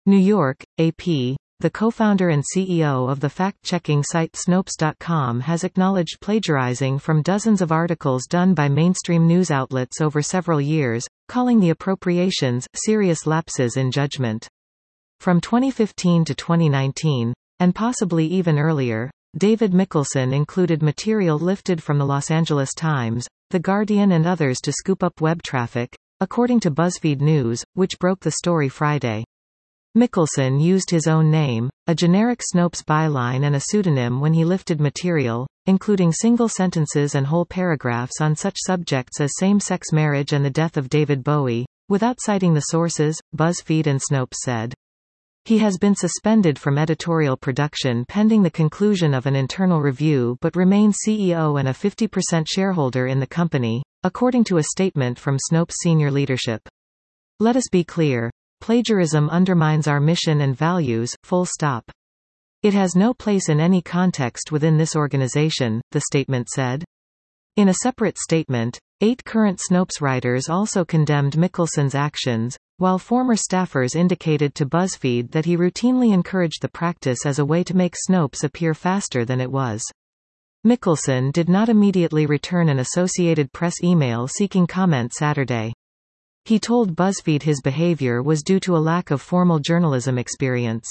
New York, AP. The co-founder and CEO of the fact-checking site Snopes.com has acknowledged plagiarizing from dozens of articles done by mainstream news outlets over several years, calling the appropriations serious lapses in judgment. From 2015 to 2019, and possibly even earlier, David Mikkelson included material lifted from the Los Angeles Times, The Guardian and others to scoop up web traffic, according to BuzzFeed News, which broke the story Friday. Mikkelson used his own name, a generic Snopes byline and a pseudonym when he lifted material, including single sentences and whole paragraphs on such subjects as same-sex marriage and the death of David Bowie, without citing the sources, BuzzFeed and Snopes said. He has been suspended from editorial production pending the conclusion of an internal review but remains CEO and a 50% shareholder in the company, according to a statement from Snopes senior leadership. Let us be clear. Plagiarism undermines our mission and values, full stop. It has no place in any context within this organization, the statement said. In a separate statement, 8 current Snopes writers also condemned Mikkelson's actions, while former staffers indicated to BuzzFeed that he routinely encouraged the practice as a way to make Snopes appear faster than it was. Mikkelson did not immediately return an Associated Press email seeking comment Saturday. He told BuzzFeed his behavior was due to a lack of formal journalism experience.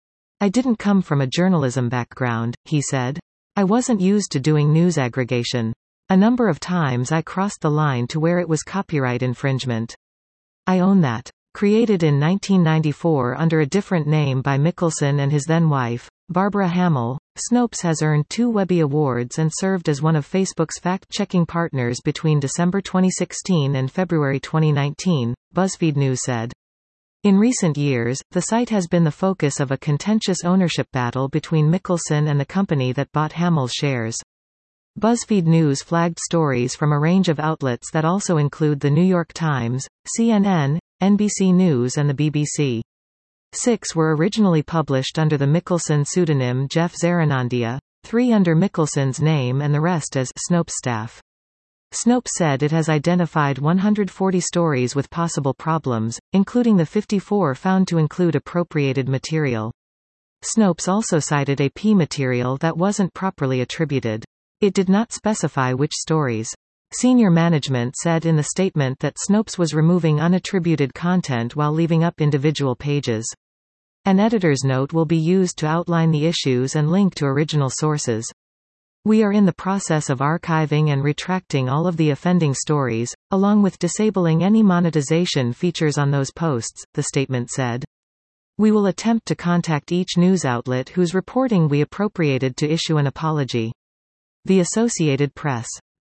I didn't come from a journalism background, he said. I wasn't used to doing news aggregation. A number of times I crossed the line to where it was copyright infringement. I own that. Created in 1994 under a different name by Mikkelson and his then-wife, Barbara Hamill, Snopes has earned 2 Webby Awards and served as one of Facebook's fact-checking partners between December 2016 and February 2019, BuzzFeed News said. In recent years, the site has been the focus of a contentious ownership battle between Mikkelson and the company that bought Hamill's shares. BuzzFeed News flagged stories from a range of outlets that also include The New York Times, CNN, NBC News and the BBC. 6 were originally published under the Mikkelson pseudonym Jeff Zaranandia, 3 under Mikkelson's name and the rest as Snopes staff. Snopes said it has identified 140 stories with possible problems, including the 54 found to include appropriated material. Snopes also cited AP material that wasn't properly attributed. It did not specify which stories. Senior management said in the statement that Snopes was removing unattributed content while leaving up individual pages. An editor's note will be used to outline the issues and link to original sources. We are in the process of archiving and retracting all of the offending stories, along with disabling any monetization features on those posts, the statement said. We will attempt to contact each news outlet whose reporting we appropriated to issue an apology. The Associated Press.